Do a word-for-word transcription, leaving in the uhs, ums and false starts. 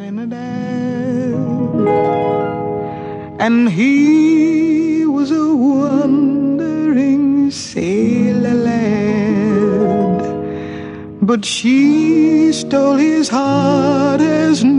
Trinidad, and he was a wandering sailor lad, but she stole his heart as